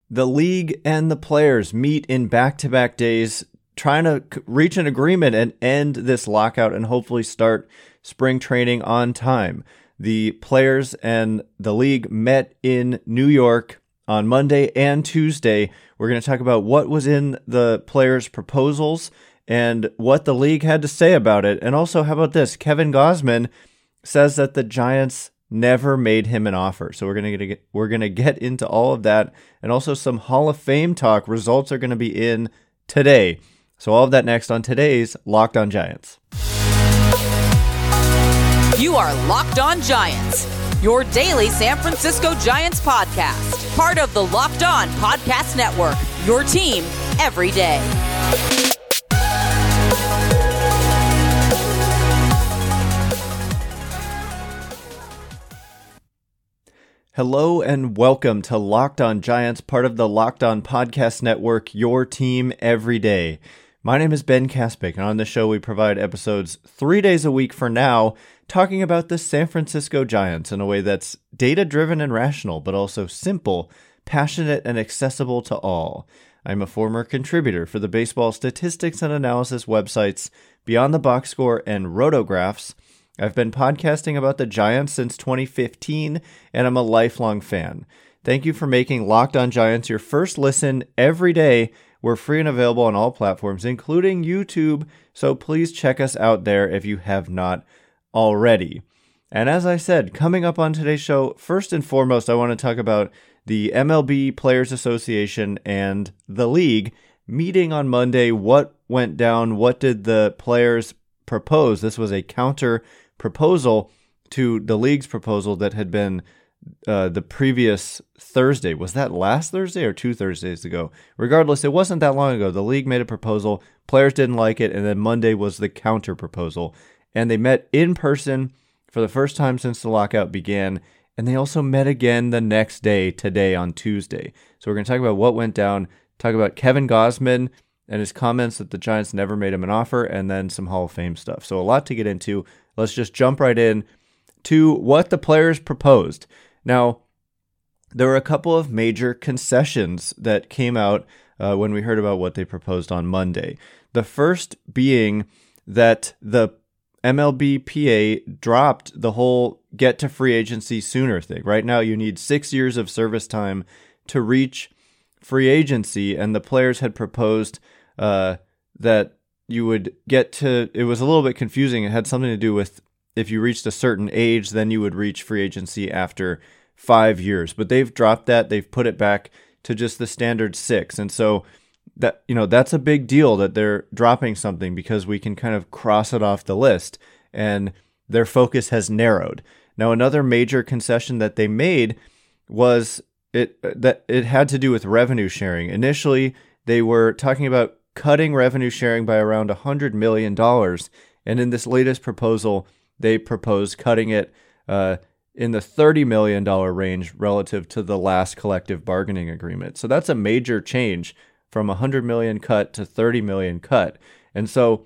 The league and the players meet in back-to-back days, trying to reach an agreement and end this lockout and hopefully start spring training on time. The players and the league met in New York on Monday and Tuesday. We're going to talk about what was in the players' proposals and what the league had to say about it. And also, how about this? Kevin Gausman says that the Giants never made him an offer. So we're gonna get into all of that, and also some Hall of Fame talk. Results are going to be in today. So all of that next on today's Locked On Giants. You are Locked On Giants, your daily San Francisco Giants podcast. Part of the Locked On Podcast Network, your team every day. Hello and welcome to Locked On Giants, part of the Locked On Podcast Network, your team every day. My name is Ben Kaspick, and on this show we provide episodes 3 days a week for now, talking about the San Francisco Giants in a way that's data-driven and rational, but also simple, passionate, and accessible to all. I'm a former contributor for the baseball statistics and analysis websites Beyond the Box Score and Rotographs. I've been podcasting about the Giants since 2015, and I'm a lifelong fan. Thank you for making Locked On Giants your first listen every day. We're free and available on all platforms, including YouTube, so please check us out there if you have not already. And as I said, coming up on today's show, first and foremost, I want to talk about the MLB Players Association and the league meeting on Monday. What went down? What did the players propose? This was a counter proposal to the league's proposal that had been the previous Thursday. Was that last Thursday or 2 Thursdays ago? Regardless, it wasn't that long ago. The league made a proposal, players didn't like it, and then Monday was the counter proposal. And they met in person for the first time since the lockout began, and they also met again the next day, today on Tuesday. So we're going to talk about what went down, talk about Kevin Gausman and his comments that the Giants never made him an offer, and then some Hall of Fame stuff. So a lot to get into. Let's just jump right in to what the players proposed. Now, there were a couple of major concessions that came out when we heard about what they proposed on Monday. The first being that the MLBPA dropped the whole get to free agency sooner thing. Right now, you need 6 years of service time to reach free agency, and the players had proposed that you would get to, it was a little bit confusing. It had something to do with if you reached a certain age, then you would reach free agency after 5 years. But they've dropped that. They've put it back to just the standard 6. And so that, that's a big deal that they're dropping something, because we can kind of cross it off the list, and their focus has narrowed. Now, another major concession that they made was that it had to do with revenue sharing. Initially, they were talking about cutting revenue sharing by around $100 million. And in this latest proposal, they proposed cutting it in the $30 million range relative to the last collective bargaining agreement. So that's a major change from $100 million cut to $30 million cut. And so,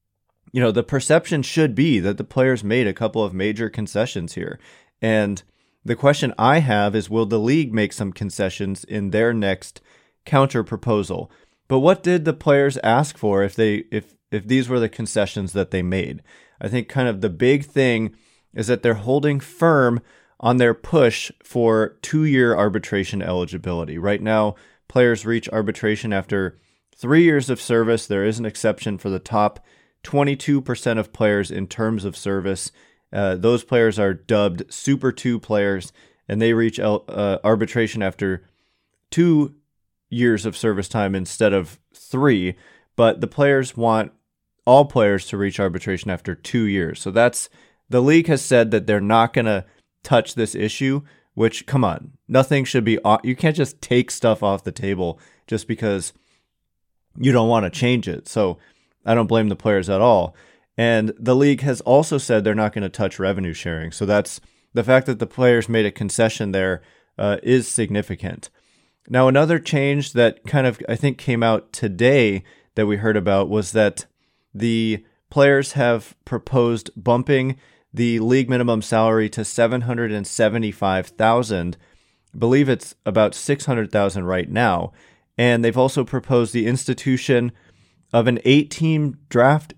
the perception should be that the players made a couple of major concessions here. And the question I have is, will the league make some concessions in their next counter proposal? But what did the players ask for if these were the concessions that they made? I think kind of the big thing is that they're holding firm on their push for 2-year arbitration eligibility. Right now, players reach arbitration after 3 years of service. There is an exception for the top 22% of players in terms of service. Those players are dubbed Super 2 players, and they reach arbitration after 2 years of service time instead of 3, but the players want all players to reach arbitration after 2 years. So the league has said that they're not going to touch this issue, which, come on, nothing should be, you can't just take stuff off the table just because you don't want to change it. So I don't blame the players at all. And the league has also said they're not going to touch revenue sharing. So that's the fact that the players made a concession there is significant. Now, another change that kind of, I think, came out today that we heard about was that the players have proposed bumping the league minimum salary to $775,000 I believe it's about $600,000 right now. And they've also proposed the institution of an 8-team draft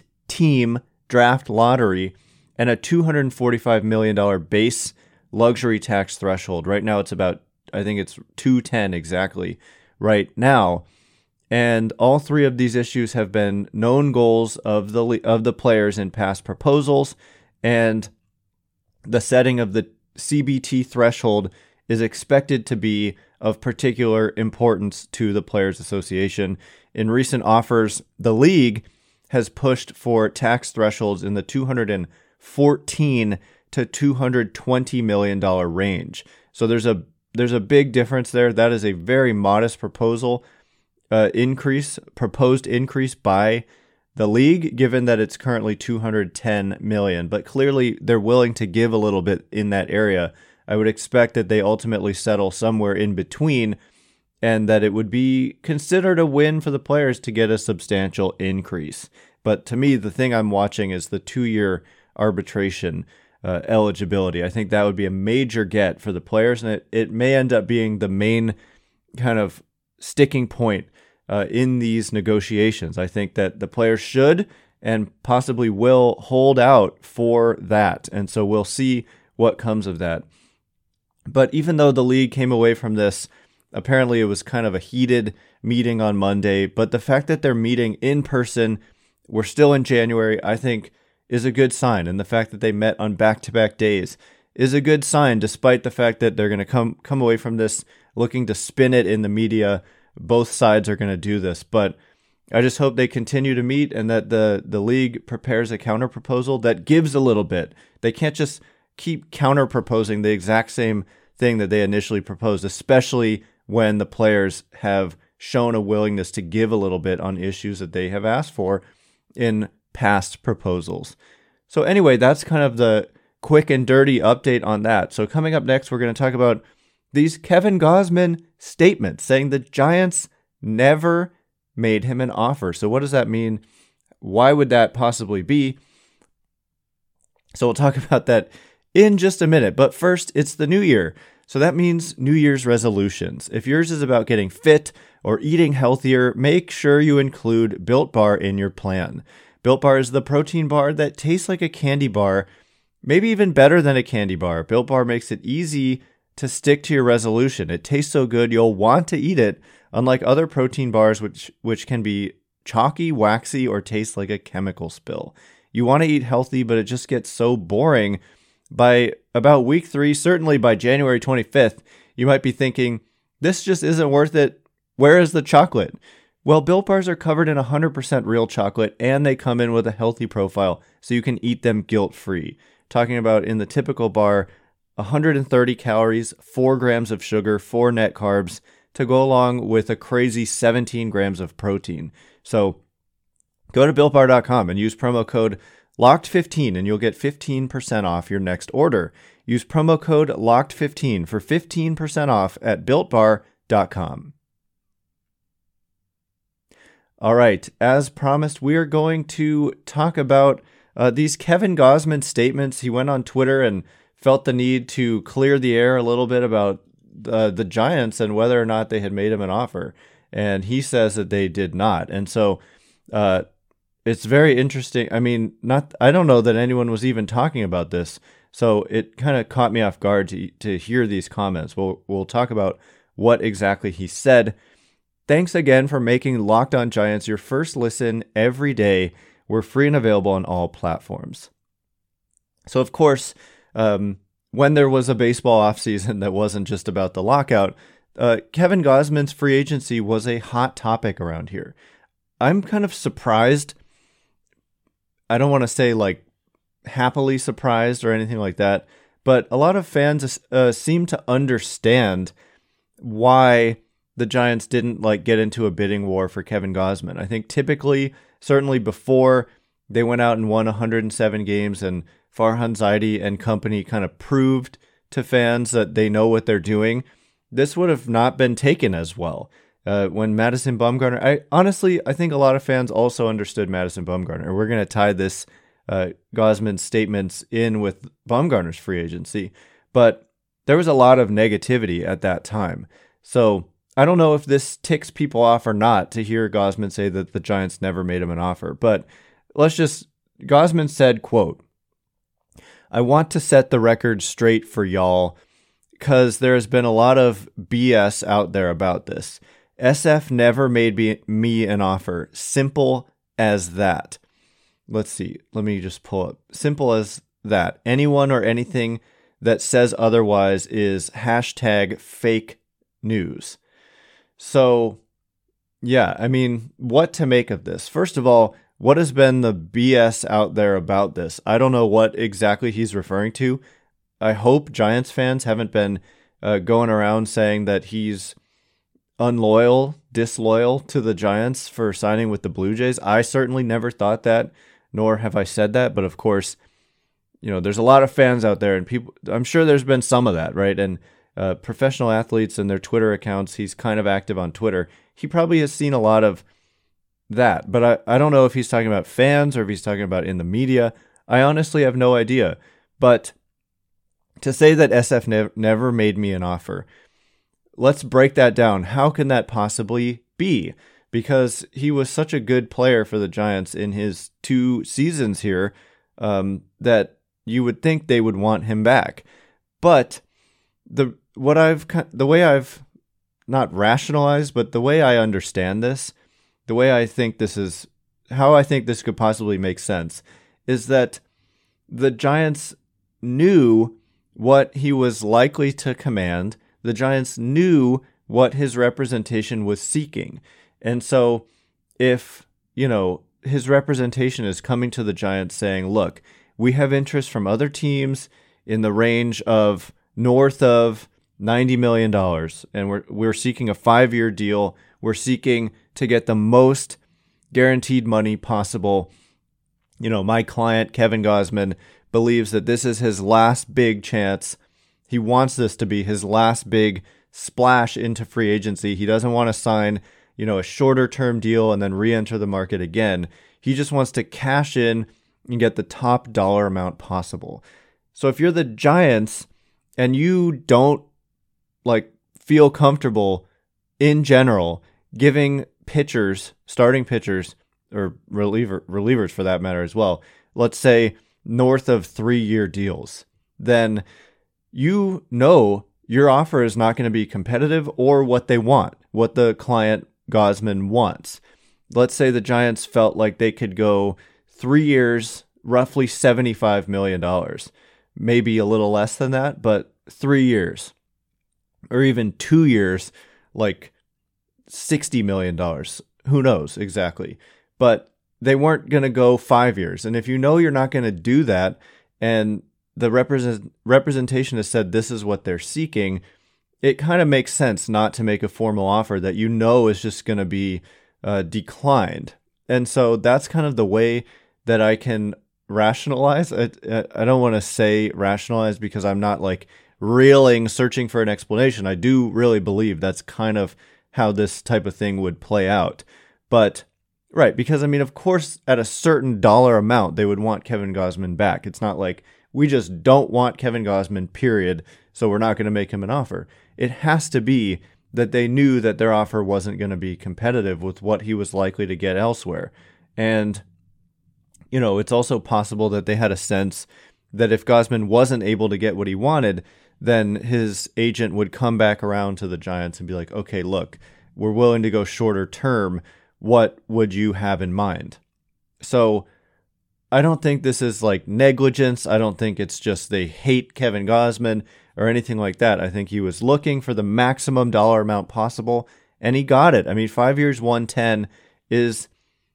lottery and a $245 million base luxury tax threshold. Right now it's about, I think it's 210 exactly right now. And all three of these issues have been known goals of the players in past proposals, and the setting of the CBT threshold is expected to be of particular importance to the Players Association. In recent offers, the league has pushed for tax thresholds in the $214 to $220 million range. So there's a big difference there. That is a very modest proposed increase by the league, given that it's currently $210 million. But clearly they're willing to give a little bit in that area. I would expect that they ultimately settle somewhere in between, and that it would be considered a win for the players to get a substantial increase. But to me, the thing I'm watching is the 2-year arbitration eligibility. I think that would be a major get for the players, and it may end up being the main kind of sticking point in these negotiations. I think that the players should and possibly will hold out for that, and so we'll see what comes of that. But even though the league came away from this, apparently it was kind of a heated meeting on Monday, but the fact that they're meeting in person, we're still in January, I think is a good sign. And the fact that they met on back-to-back days is a good sign, despite the fact that they're going to come away from this looking to spin it in the media. Both sides are going to do this, but I just hope they continue to meet and that the league prepares a counter proposal that gives a little bit. They can't just keep counter proposing the exact same thing that they initially proposed, especially when the players have shown a willingness to give a little bit on issues that they have asked for in past proposals. So anyway, that's kind of the quick and dirty update on that. So coming up next, we're going to talk about these Kevin Gausman statements saying the Giants never made him an offer. So what does that mean? Why would that possibly be? So we'll talk about that in just a minute. But first, it's the new year. So that means New Year's resolutions. If yours is about getting fit or eating healthier, make sure you include Built Bar in your plan. Built Bar is the protein bar that tastes like a candy bar, maybe even better than a candy bar. Built Bar makes it easy to stick to your resolution. It tastes so good, you'll want to eat it, unlike other protein bars which can be chalky, waxy, or taste like a chemical spill. You want to eat healthy, but it just gets so boring. By about week 3, certainly by January 25th, you might be thinking, this just isn't worth it. Where is the chocolate? Well, Built Bars are covered in 100% real chocolate, and they come in with a healthy profile, so you can eat them guilt-free. Talking about in the typical bar, 130 calories, 4 grams of sugar, 4 net carbs, to go along with a crazy 17 grams of protein. So go to BuiltBar.com and use promo code LOCKED15 and you'll get 15% off your next order. Use promo code LOCKED15 for 15% off at BuiltBar.com. All right, as promised, we are going to talk about these Kevin Gausman statements. He went on Twitter and felt the need to clear the air a little bit about the Giants and whether or not they had made him an offer. And he says that they did not. And so it's very interesting. I mean, I don't know that anyone was even talking about this. So it kind of caught me off guard to hear these comments. We'll talk about what exactly he said. Thanks again for making Locked On Giants your first listen every day. We're free and available on all platforms. So, of course, when there was a baseball offseason that wasn't just about the lockout, Kevin Gausman's free agency was a hot topic around here. I'm kind of surprised. I don't want to say like happily surprised or anything like that, but a lot of fans seem to understand why the Giants didn't get into a bidding war for Kevin Gausman. I think typically, certainly before they went out and won 107 games and Farhan Zaidi and company kind of proved to fans that they know what they're doing, this would have not been taken as well. When Madison Bumgarner, I think a lot of fans also understood Madison Bumgarner. We're going to tie this Gausman statements in with Bumgarner's free agency. But there was a lot of negativity at that time. So I don't know if this ticks people off or not to hear Gausman say that the Giants never made him an offer, but Gausman said, quote, "I want to set the record straight for y'all because there has been a lot of BS out there about this. SF never made me an offer. Simple as that." Let's see. Let me just pull up. Simple as that. Anyone or anything that says otherwise is hashtag fake news. So, yeah, I mean, what to make of this? First of all, what has been the BS out there about this? I don't know what exactly he's referring to. I hope Giants fans haven't been going around saying that he's disloyal to the Giants for signing with the Blue Jays. I certainly never thought that, nor have I said that. But of course, there's a lot of fans out there, and people. I'm sure there's been some of that, right? And professional athletes and their Twitter accounts. He's kind of active on Twitter. He probably has seen a lot of that, but I don't know if he's talking about fans or if he's talking about in the media. I honestly have no idea. But to say that SF never made me an offer, let's break that down. How can that possibly be? Because he was such a good player for the Giants in his 2 seasons here that you would think they would want him back. But the way I've not rationalized, but the way I understand this, the way I think how I think this could possibly make sense is that the Giants knew what he was likely to command. The Giants knew what his representation was seeking. And so if, his representation is coming to the Giants saying, look, we have interest from other teams in the range of north of $90 million, and we're seeking a 5-year deal. We're seeking to get the most guaranteed money possible. My client, Kevin Gausman, believes that this is his last big chance. He wants this to be his last big splash into free agency. He doesn't want to sign, a shorter term deal and then re-enter the market again. He just wants to cash in and get the top dollar amount possible. So if you're the Giants and you don't feel comfortable in general giving starting pitchers, or relievers for that matter as well, let's say north of 3-year deals, then your offer is not going to be competitive or what they want, what the client Gausman wants. Let's say the Giants felt like they could go 3 years, roughly $75 million, maybe a little less than that, but 3 years, or even 2 years, like $60 million. Who knows exactly? But they weren't going to go 5 years. And if you're not going to do that, and the representation has said this is what they're seeking, it kind of makes sense not to make a formal offer that is just going to be declined. And so that's kind of the way that I can rationalize. I don't want to say rationalize because I'm not searching for an explanation. I do really believe that's kind of how this type of thing would play out. But, right, because, of course, at a certain dollar amount, they would want Kevin Gausman back. It's not like we just don't want Kevin Gausman, period, so we're not going to make him an offer. It has to be that they knew that their offer wasn't going to be competitive with what he was likely to get elsewhere. And, it's also possible that they had a sense that if Gausman wasn't able to get what he wanted, then his agent would come back around to the Giants and be like, okay, look, we're willing to go shorter term. What would you have in mind? So I don't think this is negligence. I don't think it's just they hate Kevin Gausman or anything like that. I think he was looking for the maximum dollar amount possible, and he got it. 5 years, 110 is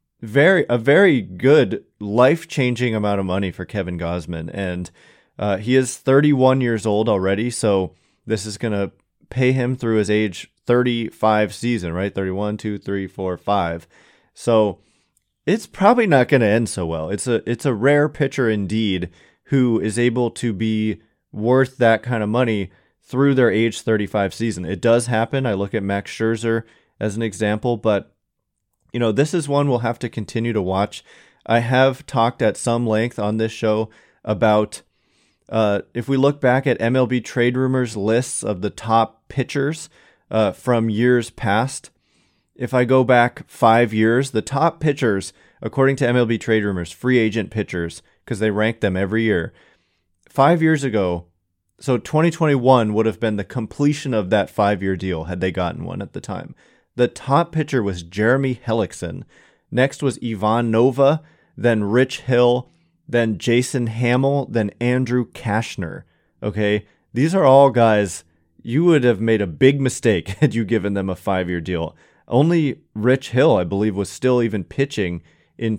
a very good, life-changing amount of money for Kevin Gausman. And he is 31 years old already, so this is going to pay him through his age 35 season, right? 31, 2, 3, 4, 5. So it's probably not going to end so well. It's a rare pitcher indeed who is able to be worth that kind of money through their age 35 season. It does happen. I look at Max Scherzer as an example, but this is one we'll have to continue to watch. I have talked at some length on this show about If we look back at MLB Trade Rumors lists of the top pitchers from years past, if I go back 5 years, the top pitchers, according to MLB Trade Rumors, free agent pitchers, because they rank them every year, 5 years ago, so 2021 would have been the completion of that 5-year deal had they gotten one at the time. The top pitcher was Jeremy Hellickson. Next was Ivan Nova, then Rich Hill, then Jason Hamill, then Andrew Kashner. Okay, these are all guys you would have made a big mistake had you given them a 5-year deal. Only Rich Hill, I believe, was still even pitching in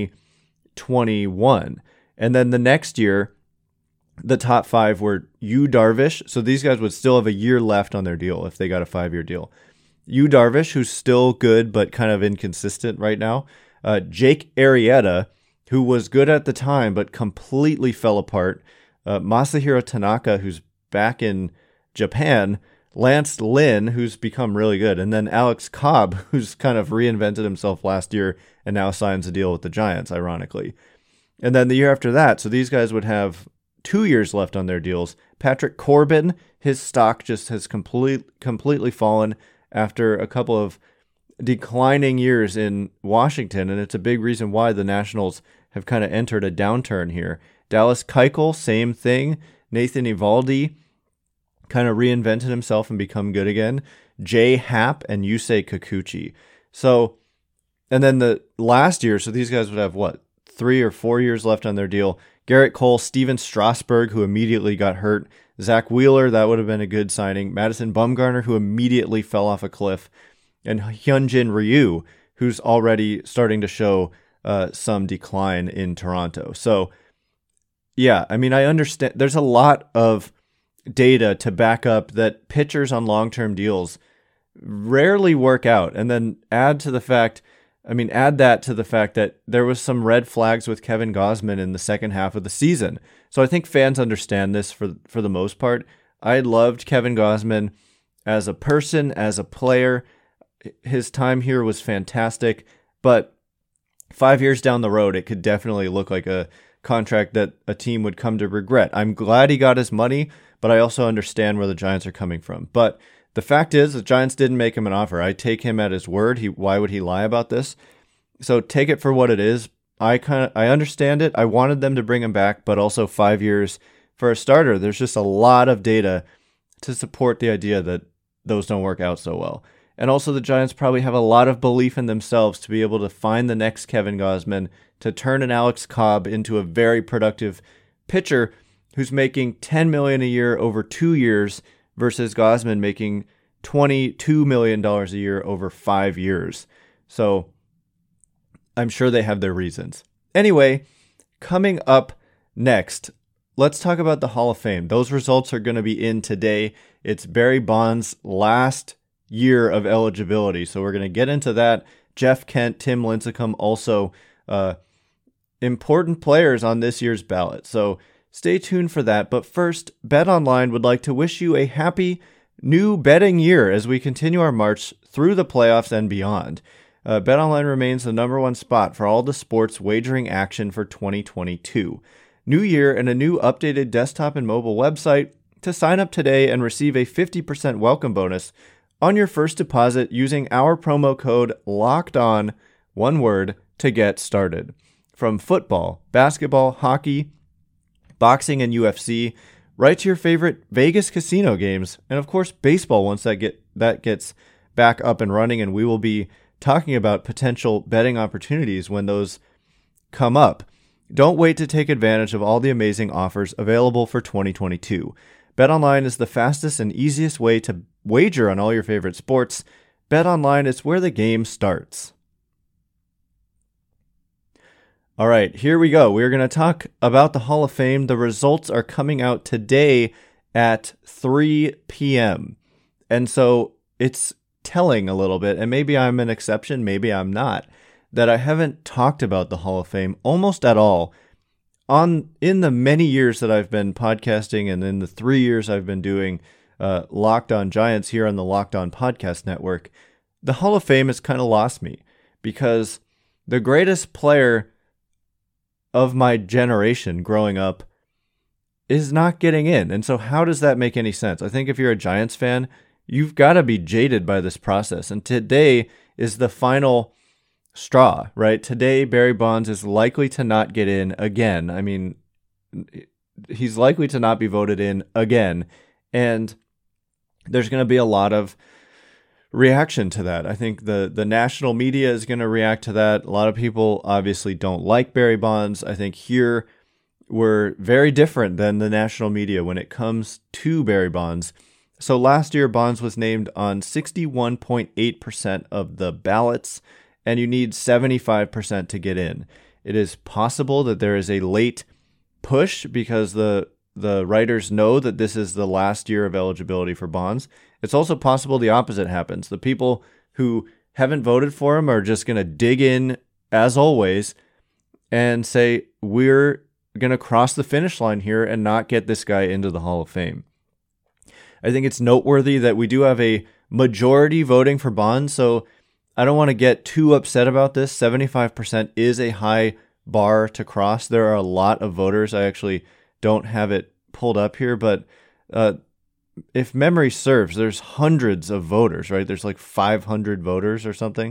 2021. And then the next year, the top 5 were Yu Darvish. So these guys would still have a year left on their deal if they got a 5-year deal. Yu Darvish, who's still good but kind of inconsistent right now. Jake Arrieta, who was good at the time but completely fell apart. Masahiro Tanaka, who's back in Japan. Lance Lynn, who's become really good. And then Alex Cobb, who's kind of reinvented himself last year and now signs a deal with the Giants, ironically. And then the year after that, so these guys would have 2 years left on their deals. Patrick Corbin, his stock just has completely fallen after a couple of declining years in Washington, and it's a big reason why the Nationals have kind of entered a downturn here. Dallas Keuchel, same thing. Nathan Eovaldi kind of reinvented himself and become good again. Jay Happ and Yusei Kikuchi. So, and then the last year, so these guys would have 3 or 4 years left on their deal. Garrett Cole, Steven Strasburg, who immediately got hurt. Zach Wheeler, that would have been a good signing. Madison Bumgarner, who immediately fell off a cliff. And Hyunjin Ryu, who's already starting to show some decline in Toronto. So, yeah, I mean, I understand. There's a lot of data to back up that pitchers on long-term deals rarely work out. And then add that to the fact that there was some red flags with Kevin Gausman in the second half of the season. So I think fans understand this for the most part. I loved Kevin Gausman as a person, as a player. His time here was fantastic, but 5 years down the road, it could definitely look like a contract that a team would come to regret. I'm glad he got his money, but I also understand where the Giants are coming from. But the fact is, the Giants didn't make him an offer. I take him at his word. Why would he lie about this? So take it for what it is. I understand it. I wanted them to bring him back, but also 5 years for a starter. There's just a lot of data to support the idea that those don't work out so well. And also the Giants probably have a lot of belief in themselves to be able to find the next Kevin Gausman, to turn an Alex Cobb into a very productive pitcher who's making $10 million a year over 2 years versus Gausman making $22 million a year over 5 years. So I'm sure they have their reasons. Anyway, coming up next, let's talk about the Hall of Fame. Those results are going to be in today. It's Barry Bonds' last year of eligibility. So we're going to get into that. Jeff Kent, Tim Lincecum, also important players on this year's ballot. So stay tuned for that. But first, BetOnline would like to wish you a happy new betting year as we continue our march through the playoffs and beyond. BetOnline remains the number one spot for all the sports wagering action for 2022. New year and a new updated desktop and mobile website. To sign up today and receive a 50% welcome bonus on your first deposit using our promo code LOCKEDON, one word, to get started. From football, basketball, hockey, boxing, and UFC, right to your favorite Vegas casino games, and of course baseball once that gets back up and running, and we will be talking about potential betting opportunities when those come up. Don't wait to take advantage of all the amazing offers available for 2022. BetOnline is the fastest and easiest way to wager on all your favorite sports. BetOnline is where the game starts. All right, here we go. We're going to talk about the Hall of Fame. The results are coming out today at 3 p.m. And so it's telling a little bit, and maybe I'm an exception, maybe I'm not, that I haven't talked about the Hall of Fame almost at all in the many years that I've been podcasting, and in the 3 years I've been doing Locked On Giants here on the Locked On Podcast Network. The Hall of Fame has kind of lost me because the greatest player of my generation growing up is not getting in. And so how does that make any sense? I think if you're a Giants fan, you've got to be jaded by this process. And today is the final straw, right? Today, Barry Bonds is likely to not get in again. I mean, he's likely to not be voted in again. And there's going to be a lot of reaction to that. I think the national media is going to react to that. A lot of people obviously don't like Barry Bonds. I think here we're very different than the national media when it comes to Barry Bonds. So last year, Bonds was named on 61.8% of the ballots, and you need 75% to get in. It is possible that there is a late push because the writers know that this is the last year of eligibility for Bonds. It's also possible the opposite happens. The people who haven't voted for him are just going to dig in, as always, and say, we're going to cross the finish line here and not get this guy into the Hall of Fame. I think it's noteworthy that we do have a majority voting for Bonds, so I don't want to get too upset about this. 75% is a high bar to cross. There are a lot of voters. I actually don't have it pulled up here, but if memory serves, there's hundreds of voters, right? There's like 500 voters or something.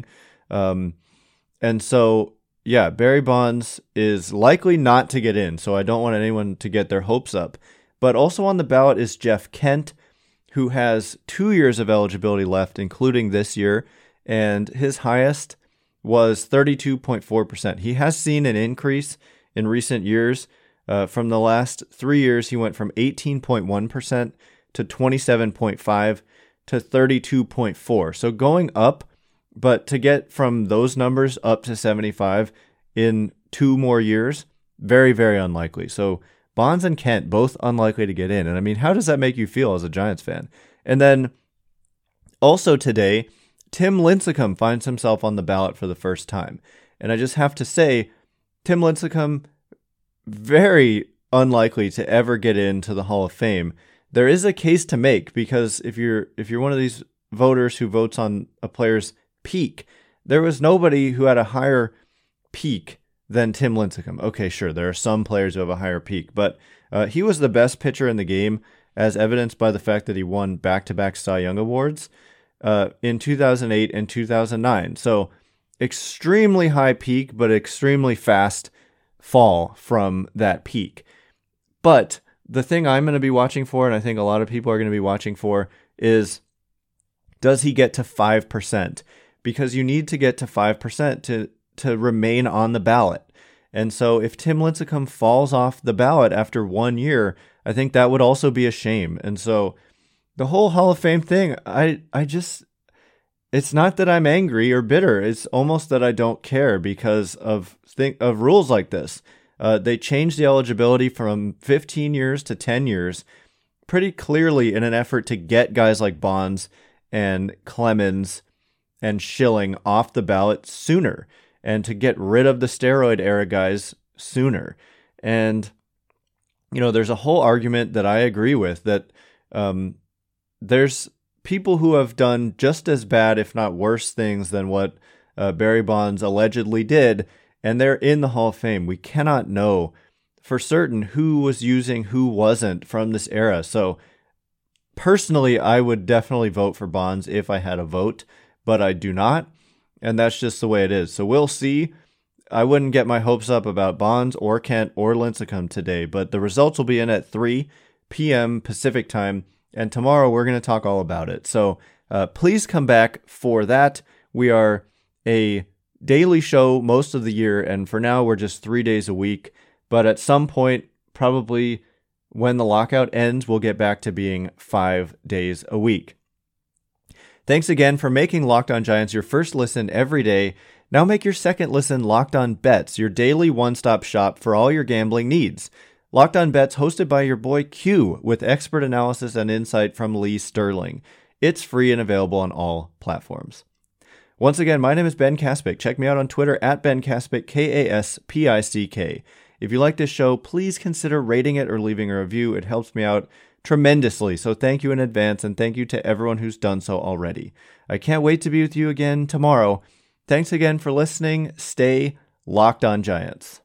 And so, yeah, Barry Bonds is likely not to get in, so I don't want anyone to get their hopes up. But also on the ballot is Jeff Kent, who has 2 years of eligibility left, including this year, and his highest was 32.4%. He has seen an increase in recent years. From the last 3 years, he went from 18.1% to 27.5% to 32.4%. So going up, but to get from those numbers up to 75 in 2 more years, very, very unlikely. So Bonds and Kent, both unlikely to get in. And I mean, how does that make you feel as a Giants fan? And then also today, Tim Lincecum finds himself on the ballot for the first time. And I just have to say, Tim Lincecum, very unlikely to ever get into the Hall of Fame. There is a case to make because if you're one of these voters who votes on a player's peak, there was nobody who had a higher peak than Tim Lincecum. Okay, sure, there are some players who have a higher peak, but he was the best pitcher in the game, as evidenced by the fact that he won back-to-back Cy Young Awards in 2008 and 2009. So extremely high peak, but extremely fast fall from that peak. But the thing I'm going to be watching for, and I think a lot of people are going to be watching for, is does he get to 5%? Because you need to get to 5% to remain on the ballot. And so if Tim Lincecum falls off the ballot after 1 year, I think that would also be a shame. And so the whole Hall of Fame thing, I just, it's not that I'm angry or bitter. It's almost that I don't care because of rules like this. They changed the eligibility from 15 years to 10 years pretty clearly in an effort to get guys like Bonds and Clemens and Schilling off the ballot sooner and to get rid of the steroid era guys sooner. And, you know, there's a whole argument that I agree with that there's people who have done just as bad, if not worse things than what Barry Bonds allegedly did, and they're in the Hall of Fame. We cannot know for certain who was using, who wasn't from this era. So personally, I would definitely vote for Bonds if I had a vote, but I do not. And that's just the way it is. So we'll see. I wouldn't get my hopes up about Bonds or Kent or Lincecum today, but the results will be in at 3 p.m. Pacific time. And tomorrow we're going to talk all about it. So please come back for that. We are a daily show most of the year, and for now we're just 3 days a week. But at some point, probably when the lockout ends, we'll get back to being 5 days a week. Thanks again for making Locked On Giants your first listen every day. Now make your second listen Locked On Bets, your daily one-stop shop for all your gambling needs. Locked On Bets, hosted by your boy Q, with expert analysis and insight from Lee Sterling. It's free and available on all platforms. Once again, my name is Ben Kaspick. Check me out on Twitter at Ben Kaspick, Kaspick. If you like this show, please consider rating it or leaving a review. It helps me out tremendously. So thank you in advance, and thank you to everyone who's done so already. I can't wait to be with you again tomorrow. Thanks again for listening. Stay Locked On Giants.